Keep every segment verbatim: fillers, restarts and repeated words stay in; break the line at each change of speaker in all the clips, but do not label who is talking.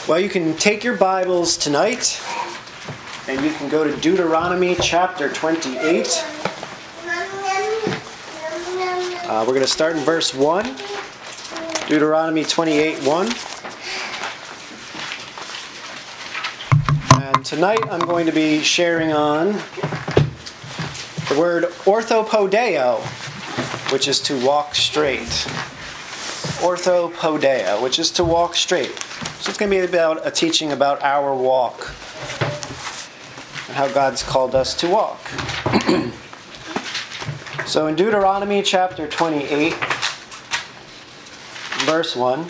Well, you can take your Bibles tonight, and you can go to Deuteronomy chapter twenty-eight. Uh, we're going to start in verse one. Deuteronomy twenty-eight, one. And tonight I'm going to be sharing on the word orthopodeo, which is to walk straight. Orthopodeo, which is to walk straight. So it's going to be about a teaching about our walk and how God's called us to walk. So in Deuteronomy chapter twenty-eight, verse one,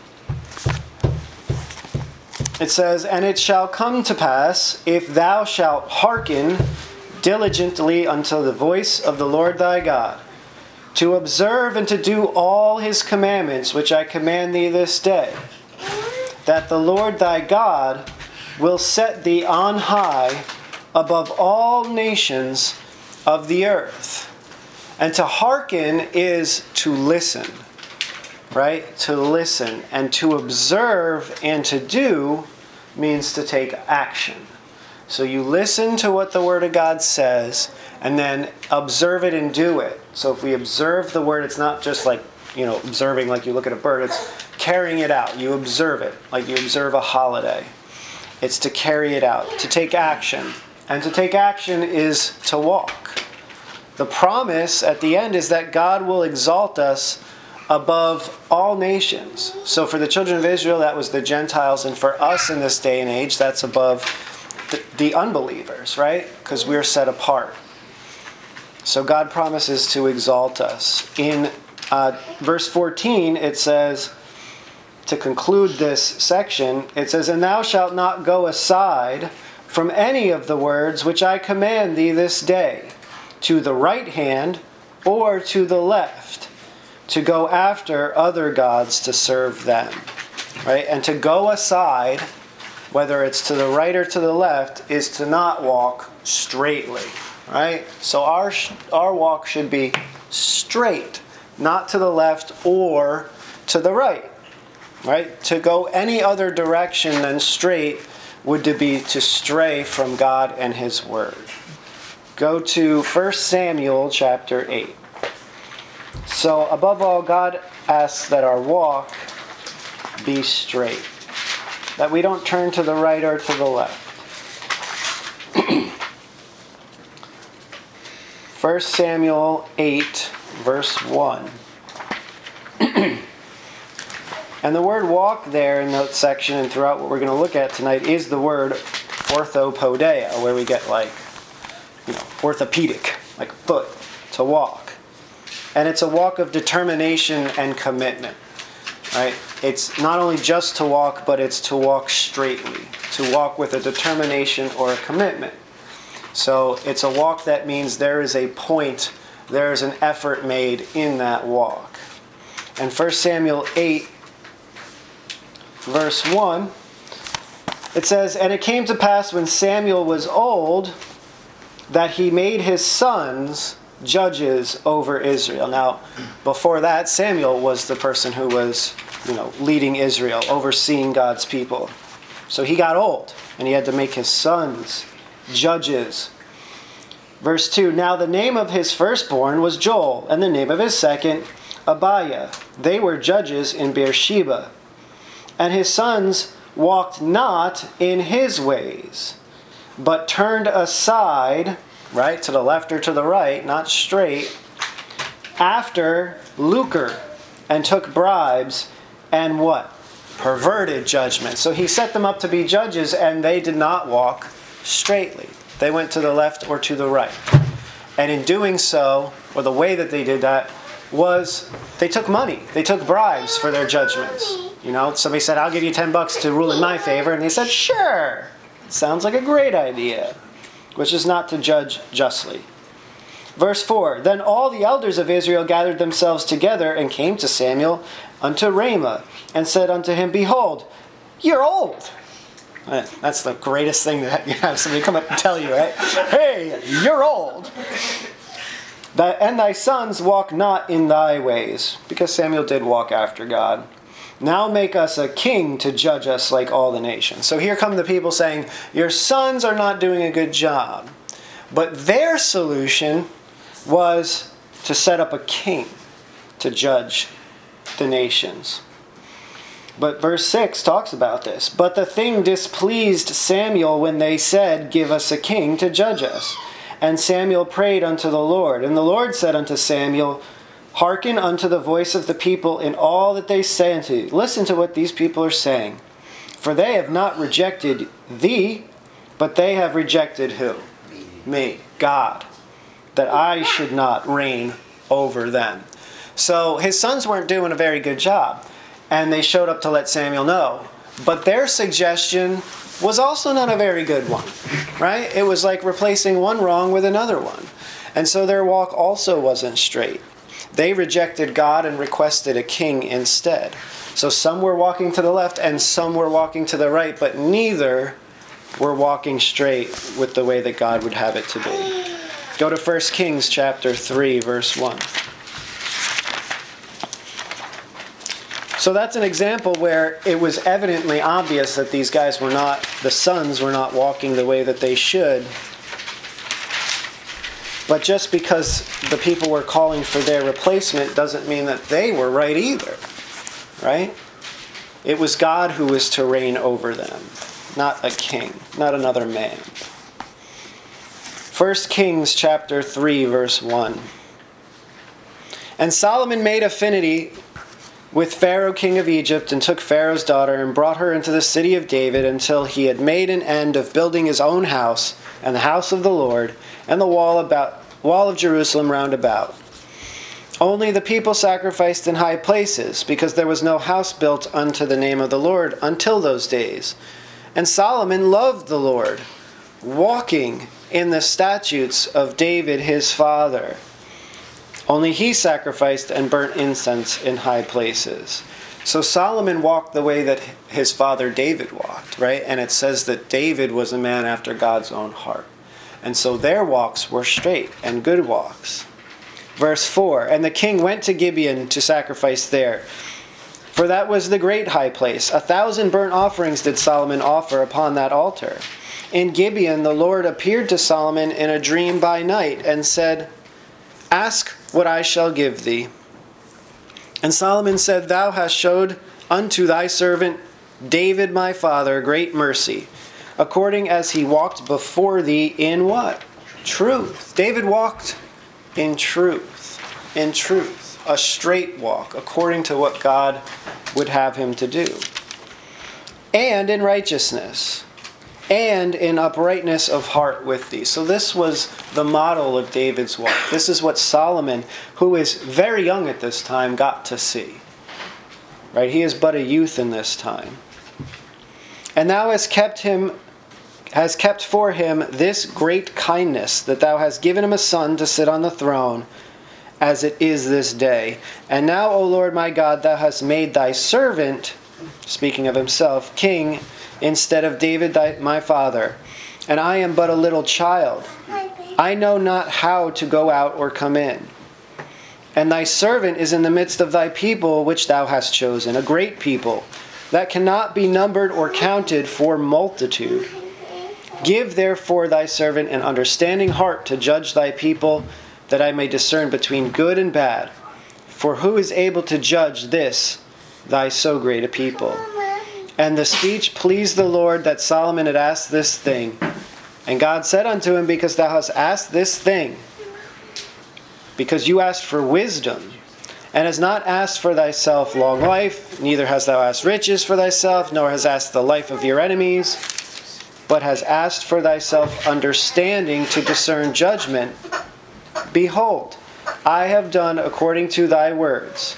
it says, "And it shall come to pass, if thou shalt hearken diligently unto the voice of the Lord thy God, to observe and to do all his commandments which I command thee this day, that the Lord thy God will set thee on high above all nations of the earth." And to hearken is to listen, right? To listen. And to observe and to do means to take action. So you listen to what the Word of God says, and then observe it and do it. So if we observe the Word, it's not just like, you know, observing like you look at a bird. It's carrying it out. You observe it like you observe a holiday. It's to carry it out, to take action. And to take action is to walk. The promise at the end is that God will exalt us above all nations. So for the children of Israel, that was the Gentiles. And for us in this day and age, that's above the, the unbelievers, right? Because we're set apart. So God promises to exalt us. In uh, verse fourteen, it says, to conclude this section, it says, "And thou shalt not go aside from any of the words which I command thee this day, to the right hand or to the left, to go after other gods to serve them." Right? And to go aside, whether it's to the right or to the left, is to not walk straightly. Right? So our our walk should be straight, not to the left or to the right. Right? To go any other direction than straight would to be to stray from God and His Word. Go to First Samuel chapter eight. So above all, God asks that our walk be straight, that we don't turn to the right or to the left. First Samuel eight, verse one. And the word walk there in that section and throughout what we're going to look at tonight is the word orthopodea, where we get like, you know, orthopedic, like foot, to walk. And it's a walk of determination and commitment, right? It's not only just to walk, but it's to walk straightly, to walk with a determination or a commitment. So it's a walk that means there is a point, there is an effort made in that walk. And First Samuel eight, verse one, it says, "And it came to pass when Samuel was old, that he made his sons judges over Israel." Now, before that, Samuel was the person who was, you know, leading Israel, overseeing God's people. So he got old, and he had to make his sons judges. Verse two, "Now the name of his firstborn was Joel, and the name of his second, Abiah. They were judges in Beersheba. And his sons walked not in his ways, but turned aside," right, to the left or to the right, not straight, "after lucre, and took bribes, and" what? "Perverted judgment." So he set them up to be judges, and they did not walk straightly. They went to the left or to the right. And in doing so, or the way that they did that, was they took money. They took bribes for their judgments. You know, somebody said, "I'll give you ten bucks to rule in my favor." And they said, "Sure. Sounds like a great idea," which is not to judge justly. Verse four, "Then all the elders of Israel gathered themselves together and came to Samuel unto Ramah, and said unto him, Behold, you're old." That's the greatest thing that you have somebody come up and tell you, right? "Hey, you're old. And thy sons walk not in thy ways," because Samuel did walk after God. Now make us a king to judge us like all the nations. So here come the people saying, your sons are not doing a good job. But their solution was to set up a king to judge the nations. But verse six talks about this. But the thing displeased Samuel when they said, give us a king to judge us. And Samuel prayed unto the Lord. And the Lord said unto Samuel, hearken unto the voice of the people in all that they say unto you. Listen to what these people are saying. For they have not rejected thee, but they have rejected who? Me, God, that I should not reign over them. So his sons weren't doing a very good job. And they showed up to let Samuel know. But their suggestion was also not a very good one, right? It was like replacing one wrong with another one. And so their walk also wasn't straight. They rejected God and requested a king instead. So some were walking to the left and some were walking to the right, but neither were walking straight with the way that God would have it to be. Go to First Kings chapter three, verse one. So that's an example where it was evidently obvious that these guys were not, the sons were not walking the way that they should. But just because the people were calling for their replacement doesn't mean that they were right either. Right? It was God who was to reign over them, not a king, not another man. First Kings chapter three, verse one. And Solomon made affinity with Pharaoh king of Egypt, and took Pharaoh's daughter, and brought her into the city of David, until he had made an end of building his own house, and the house of the Lord, and the wall about wall of Jerusalem round about. Only the people sacrificed in high places, because there was no house built unto the name of the Lord until those days. And Solomon loved the Lord, walking in the statutes of David his father. Only he sacrificed and burnt incense in high places. So Solomon walked the way that his father David walked, right? And it says that David was a man after God's own heart. And so their walks were straight and good walks. Verse four, and the king went to Gibeon to sacrifice there, for that was the great high place. A thousand burnt offerings did Solomon offer upon that altar. In Gibeon the Lord appeared to Solomon in a dream by night, and said, ask what I shall give thee. And Solomon said, thou hast showed unto thy servant David my father great mercy, according as he walked before thee in what? Truth. David walked in truth. In truth. A straight walk, according to what God would have him to do. And in righteousness. And in uprightness of heart with thee. So this was the model of David's walk. This is what Solomon, who is very young at this time, got to see. Right? He is but a youth in this time. And thou hast kept him, has kept for him this great kindness, that thou hast given him a son to sit on the throne, as it is this day. And now, O Lord my God, thou hast made thy servant, speaking of himself, king, instead of David thy, my father. And I am but a little child. I know not how to go out or come in. And thy servant is in the midst of thy people, which thou hast chosen, a great people, that cannot be numbered or counted for multitude. Give therefore thy servant an understanding heart to judge thy people, that I may discern between good and bad. For who is able to judge this, thy so great a people? And the speech pleased the Lord that Solomon had asked this thing. And God said unto him, because thou hast asked this thing, because you asked for wisdom, and hast not asked for thyself long life, neither hast thou asked riches for thyself, nor hast asked the life of your enemies, but hast asked for thyself understanding to discern judgment. Behold, I have done according to thy words.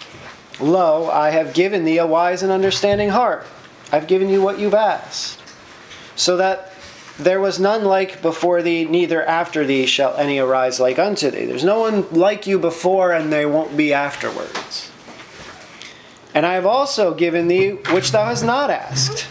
Lo, I have given thee a wise and understanding heart. I've given you what you've asked. So that there was none like before thee, neither after thee shall any arise like unto thee. There's no one like you before, and there won't be afterwards. And I have also given thee which thou hast not asked,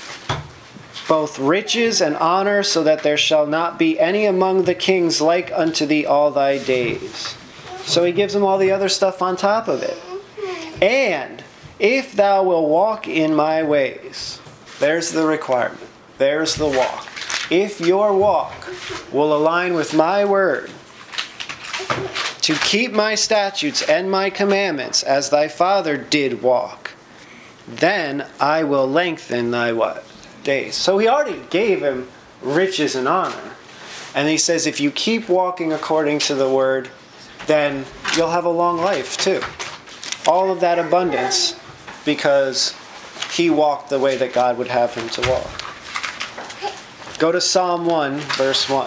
both riches and honor, so that there shall not be any among the kings like unto thee all thy days. So he gives them all the other stuff on top of it. And If thou wilt walk in my ways, there's the requirement. There's the walk. If your walk will align with my word, to keep my statutes and my commandments as thy father did walk, then I will lengthen thy what? Days. So he already gave him riches and honor. And he says if you keep walking according to the word, then you'll have a long life too. All of that abundance because he walked the way that God would have him to walk. Go to Psalm one, verse one.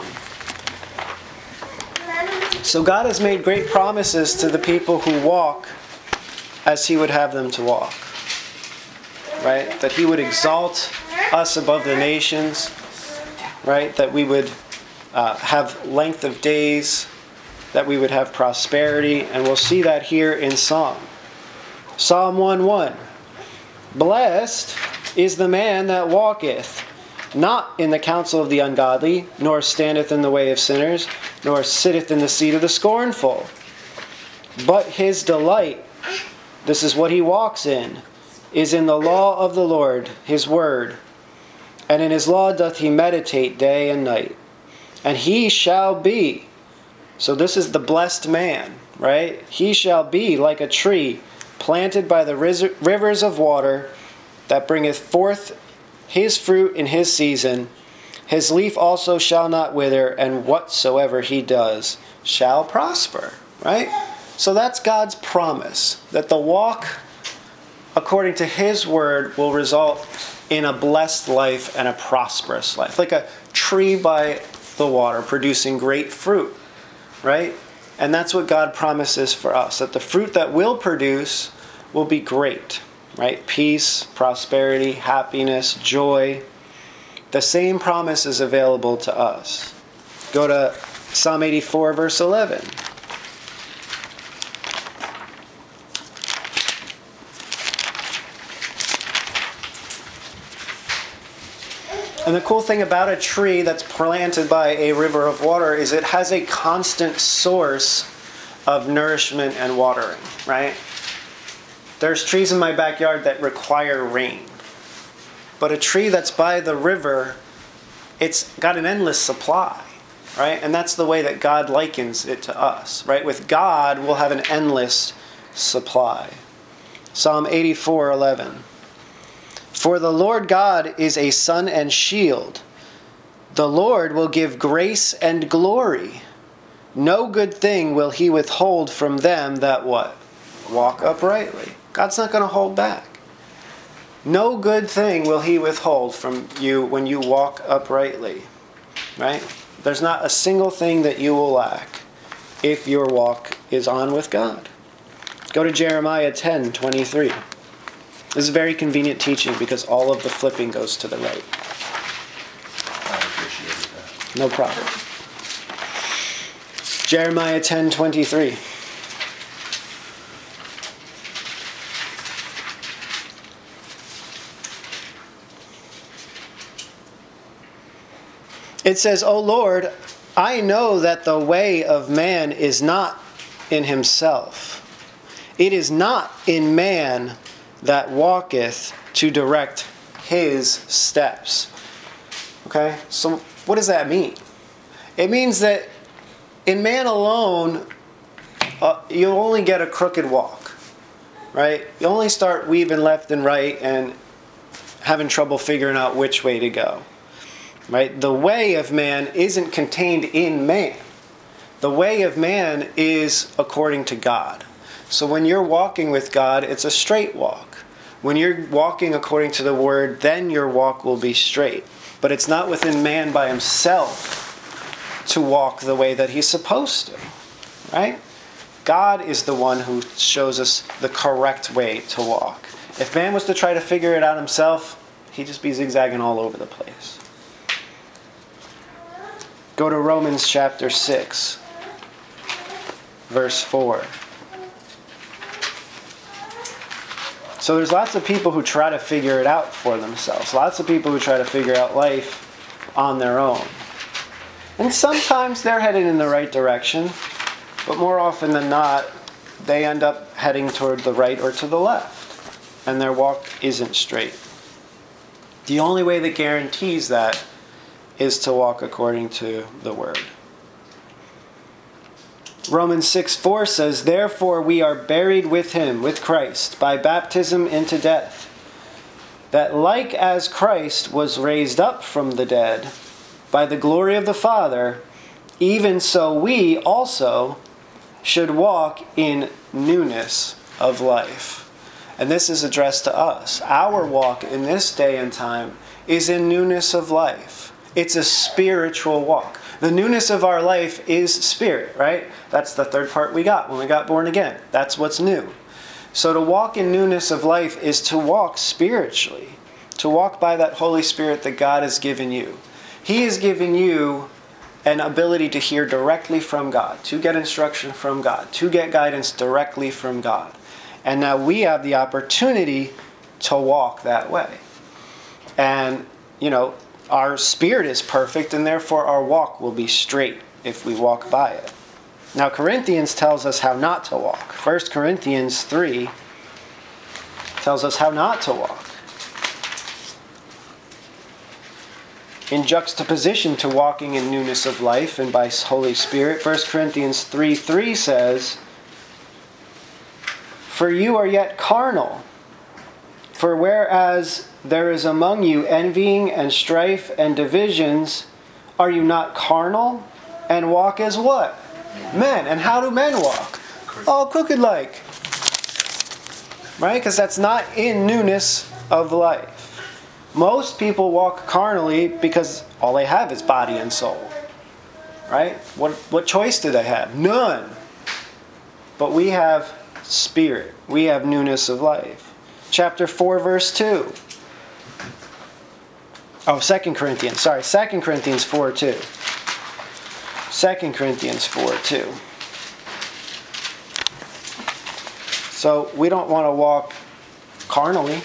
So God has made great promises to the people who walk as he would have them to walk. Right? That he would exalt us above the nations. Right? That we would uh, have length of days. That we would have prosperity. And we'll see that here in Psalm. Psalm one one. Blessed is the man that walketh not in the counsel of the ungodly, nor standeth in the way of sinners, nor sitteth in the seat of the scornful. But his delight, this is what he walks in, is in the law of the Lord, his word. And in his law doth he meditate day and night. And he shall be, so this is the blessed man, right? He shall be like a tree planted by the rivers of water, that bringeth forth his fruit in his season. His leaf also shall not wither, and whatsoever he does shall prosper. Right? So that's God's promise, that the walk according to his word will result in a blessed life and a prosperous life. Like a tree by the water producing great fruit. Right? And that's what God promises for us, that the fruit that we'll produce will be great. Right? Peace, prosperity, happiness, joy. The same promise is available to us. Go to Psalm eighty-four, verse eleven. And the cool thing about a tree that's planted by a river of water is it has a constant source of nourishment and watering, right? There's trees in my backyard that require rain. But a tree that's by the river, it's got an endless supply, right? And that's the way that God likens it to us, right? With God, we'll have an endless supply. Psalm eighty-four eleven. For the Lord God is a sun and shield. The Lord will give grace and glory. No good thing will he withhold from them that what? Walk uprightly. God's not going to hold back. No good thing will he withhold from you when you walk uprightly. Right? There's not a single thing that you will lack if your walk is on with God. Go to Jeremiah ten twenty-three. This is very convenient teaching because all of the flipping goes to the right.
I appreciate that.
No problem. Jeremiah ten twenty-three. It says, O Lord, I know that the way of man is not in himself. It is not in man that walketh to direct his steps. Okay? So what does that mean? It means that in man alone, uh, you only get a crooked walk. Right? You only start weaving left and right and having trouble figuring out which way to go. Right? The way of man isn't contained in man. The way of man is according to God. So when you're walking with God, it's a straight walk. When you're walking according to the word, then your walk will be straight. But it's not within man by himself to walk the way that he's supposed to. Right? God is the one who shows us the correct way to walk. If man was to try to figure it out himself, he'd just be zigzagging all over the place. Go to Romans chapter six, verse four. So there's lots of people who try to figure it out for themselves. Lots of people who try to figure out life on their own. And sometimes they're headed in the right direction, but more often than not, they end up heading toward the right or to the left. and their walk isn't straight. The only way that guarantees that is to walk according to the Word. Romans six four says, "Therefore we are buried with him, with Christ, by baptism into death, that like as Christ was raised up from the dead by the glory of the Father, even so we also should walk in newness of life." And this is addressed to us. Our walk in this day and time is in newness of life. It's a spiritual walk. The newness of our life is spirit, right? That's the third part we got when we got born again. That's what's new. So to walk in newness of life is to walk spiritually, to walk by that Holy Spirit that God has given you. He has given you an ability to hear directly from God, to get instruction from God, to get guidance directly from God. And now we have the opportunity to walk that way. And, you know, our spirit is perfect, and therefore our walk will be straight if we walk by it. Now, Corinthians tells us how not to walk. First Corinthians three tells us how not to walk. In juxtaposition to walking in newness of life and by Holy Spirit, First Corinthians three three says, "For you are yet carnal. For whereas there is among you envying and strife and divisions, are you not carnal and walk as what? Men." And how do men walk? All crooked-like. Right? Because that's not in newness of life. Most people walk carnally because all they have is body and soul. Right? What, what choice do they have? None. But we have spirit. We have newness of life. Chapter four, verse two. Oh, Second Corinthians. Sorry, Second Corinthians four two. Second Corinthians four two. So we don't want to walk carnally.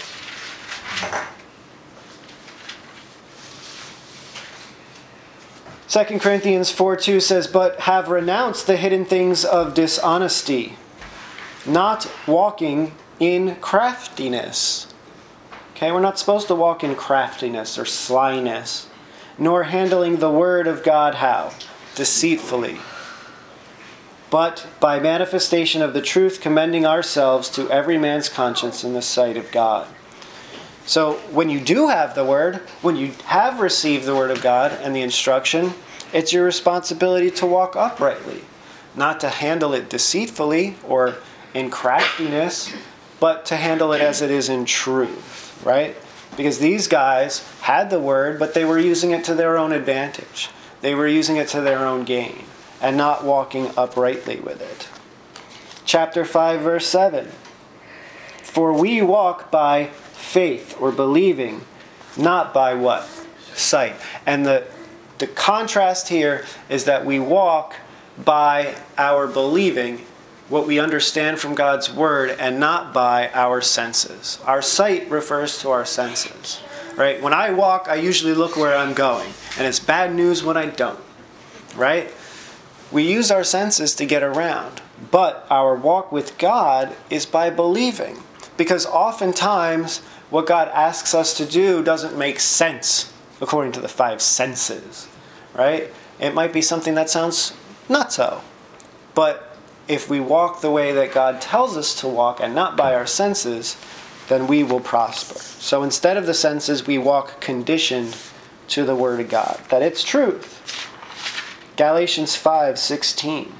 Second Corinthians four two says, "But have renounced the hidden things of dishonesty, not walking in craftiness." Okay, we're not supposed to walk in craftiness or slyness, nor handling the word of God how? Deceitfully. But by manifestation of the truth, commending ourselves to every man's conscience in the sight of God. So when you do have the word, when you have received the word of God and the instruction, it's your responsibility to walk uprightly, not to handle it deceitfully or in craftiness, but to handle it as it is in truth, right? Because these guys had the word, but they were using it to their own advantage. They were using it to their own gain and not walking uprightly with it. Chapter five, verse seven. "For we walk by faith," or believing, "not by what? Sight." And the, the contrast here is that we walk by our believing what we understand from God's word and not by our senses. Our sight refers to our senses, right? When I walk, I usually look where I'm going, and it's bad news when I don't, right? We use our senses to get around, but our walk with God is by believing, because oftentimes what God asks us to do doesn't make sense according to the five senses, right? It might be something that sounds not so, but if we walk the way that God tells us to walk and not by our senses, then we will prosper. So instead of the senses, we walk conditioned to the Word of God, that it's truth. Galatians five sixteen.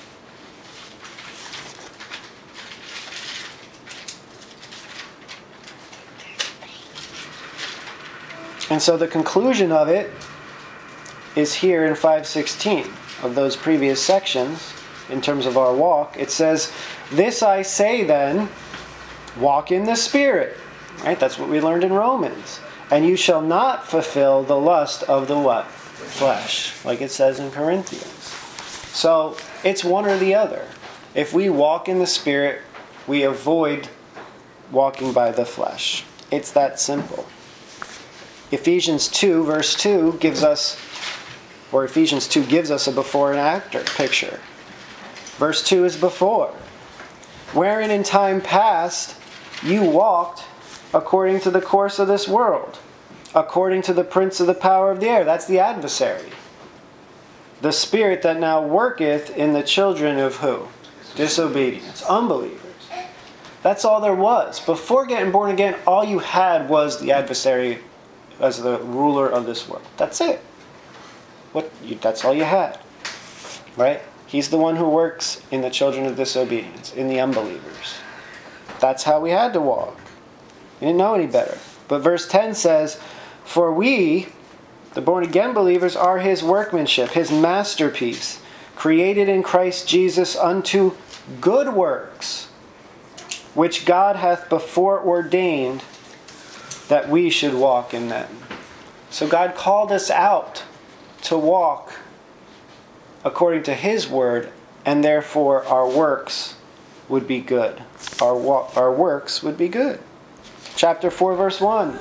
And so the conclusion of it is here in five sixteen of those previous sections. In terms of our walk, it says, "This I say then, walk in the Spirit." Right? That's what we learned in Romans. "And you shall not fulfill the lust of the what? Flesh." Like it says in Corinthians. So it's one or the other. If we walk in the Spirit, we avoid walking by the flesh. It's that simple. Ephesians two verse two gives us, or Ephesians two gives us a before and after picture. Verse two is before. "Wherein in time past you walked according to the course of this world, according to the prince of the power of the air. That's the adversary. The spirit that now worketh in the children of who? Disobedience. Unbelievers. That's all there was. Before getting born again, all you had was the adversary as the ruler of this world. That's it. What? You, that's all you had. Right? He's the one who works in the children of disobedience, in the unbelievers. That's how we had to walk. We didn't know any better. But verse ten says, for we, the born-again believers, are his workmanship, his masterpiece, created in Christ Jesus unto good works, which God hath before ordained that we should walk in them. So God called us out to walk according to his word, and therefore our works would be good. Our, wa- our works would be good. Chapter four, verse one.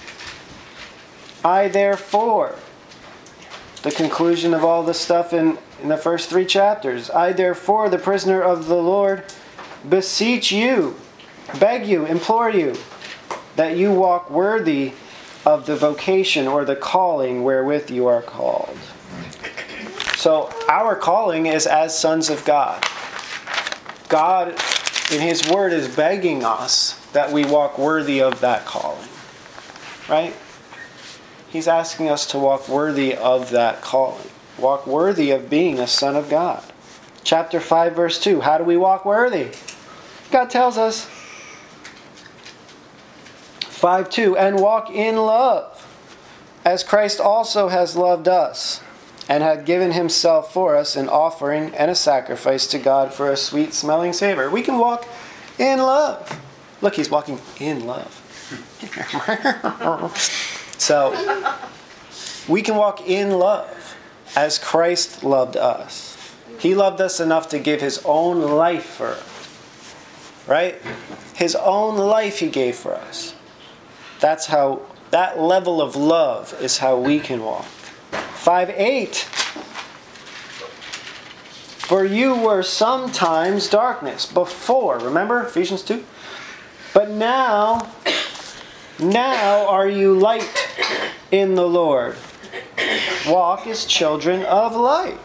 I therefore, the conclusion of all the stuff in, in the first three chapters. I therefore, the prisoner of the Lord, beseech you, beg you, implore you, that you walk worthy of the vocation or the calling wherewith you are called. So our calling is as sons of God. God, in his word, is begging us that we walk worthy of that calling. Right? He's asking us to walk worthy of that calling. Walk worthy of being a son of God. Chapter five, verse two. How do we walk worthy? God tells us. five two. And walk in love, as Christ also has loved us, and had given himself for us an offering and a sacrifice to God for a sweet-smelling savor. We can walk in love. Look, he's walking in love. So, we can walk in love as Christ loved us. He loved us enough to give his own life for us. Right? His own life he gave for us. That's how, that level of love is how we can walk. five eight. For you were sometimes darkness before. Remember Ephesians two? But now, now are you light in the Lord. Walk as children of light.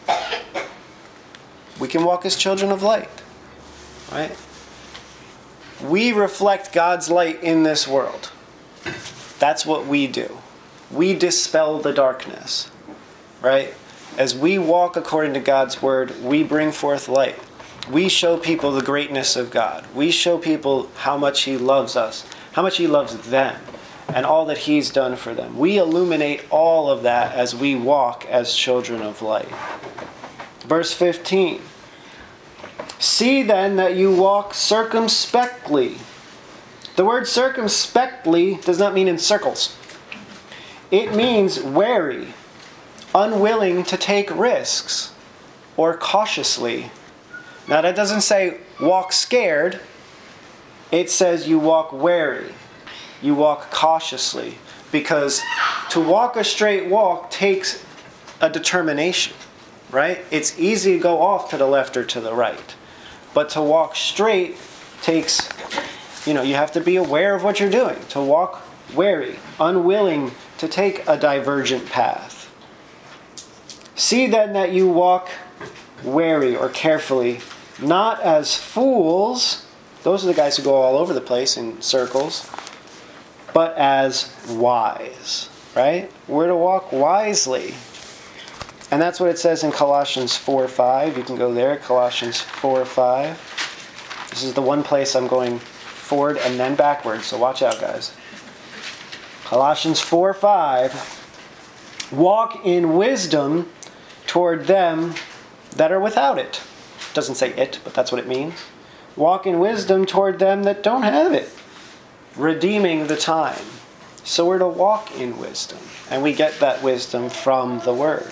We can walk as children of light. Right? We reflect God's light in this world. That's what we do. We dispel the darkness. Right? As we walk according to God's word, we bring forth light. We show people the greatness of God. We show people how much he loves us, how much he loves them, and all that he's done for them. We illuminate all of that as we walk as children of light. Verse fifteen. See then that you walk circumspectly. The word circumspectly does not mean in circles. It means wary, unwilling to take risks, or cautiously. Now that doesn't say walk scared. It says you walk wary. You walk cautiously. Because to walk a straight walk takes a determination. Right? It's easy to go off to the left or to the right. But to walk straight takes, you know, you have to be aware of what you're doing. To walk wary, unwilling to take a divergent path. See then that you walk wary or carefully, not as fools. Those are the guys who go all over the place in circles. But as wise. Right? We're to walk wisely. And that's what it says in Colossians four five. You can go there, Colossians four five. This is the one place I'm going forward and then backwards, so watch out, guys. Colossians four five. Walk in wisdom toward them that are without it. It doesn't say it, but that's what it means. Walk in wisdom toward them that don't have it, redeeming the time. So we're to walk in wisdom, and we get that wisdom from the Word.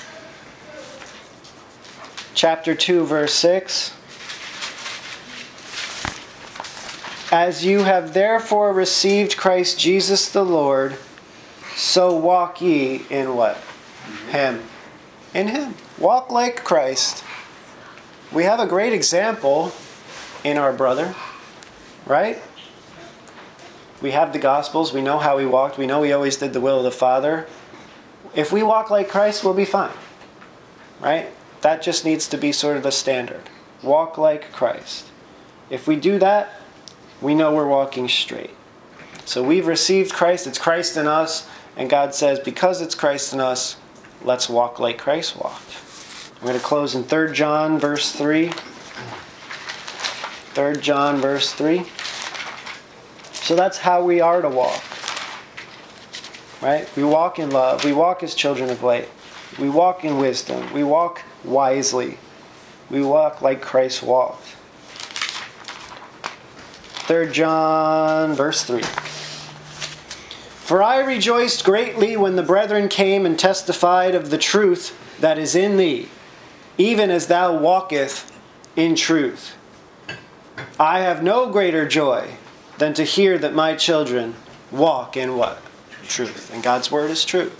Chapter two, verse six. As you have therefore received Christ Jesus the Lord, so walk ye in what? Him. In Him. Walk like Christ. We have a great example in our brother, right? We have the Gospels. We know how he walked. We know he always did the will of the Father. If we walk like Christ, we'll be fine. Right? That just needs to be sort of the standard. Walk like Christ. If we do that, we know we're walking straight. So we've received Christ. It's Christ in us. And God says, because it's Christ in us, let's walk like Christ walked. I'm going to close in Third John verse three. Third John verse three. So that's how we are to walk. Right? We walk in love. We walk as children of light. We walk in wisdom. We walk wisely. We walk like Christ walked. Third John verse three. For I rejoiced greatly when the brethren came and testified of the truth that is in thee, even as thou walkest in truth. I have no greater joy than to hear that my children walk in what? Truth. And God's word is true.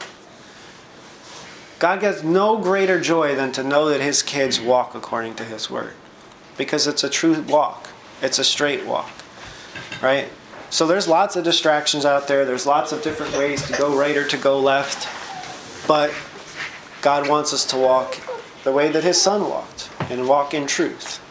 God gets no greater joy than to know that his kids walk according to his word. Because it's a true walk. It's a straight walk. Right? So there's lots of distractions out there. There's lots of different ways to go right or to go left. But God wants us to walk the way that his son walked. And walk in truth.